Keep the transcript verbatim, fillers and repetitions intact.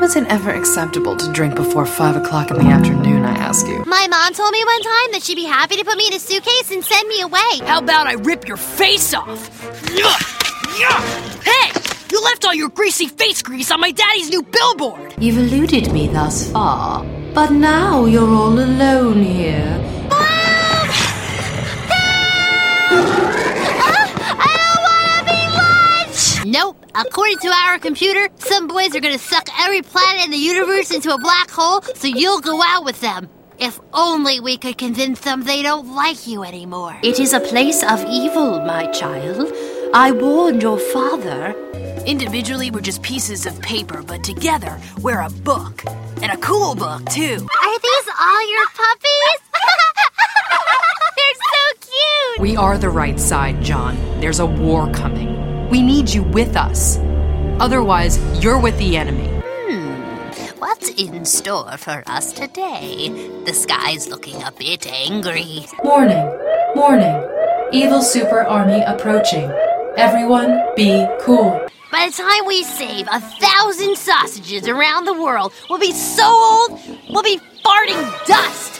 was it ever acceptable to drink before five o'clock in the afternoon, I ask you? My mom told me one time that she'd be happy to put me in a suitcase and send me away. How about I rip your face off? Hey! You left all your greasy face grease on my daddy's new billboard! You've eluded me thus far, but now you're all alone here. Nope. According to our computer, some boys are gonna suck every planet in the universe into a black hole, so you'll go out with them. If only we could convince them they don't like you anymore. It is a place of evil, my child. I warned your father. Individually, we're just pieces of paper, but together, we're a book. And a cool book, too. Are these all your puppies? They're so cute! We are the right side, John. There's a war coming. We need you with us. Otherwise, you're with the enemy. Hmm, what's in store for us today? The sky's looking a bit angry. Warning, warning. Evil super army approaching. Everyone be cool. By the time we save a thousand sausages around the world, we'll be so old, we'll be farting dust.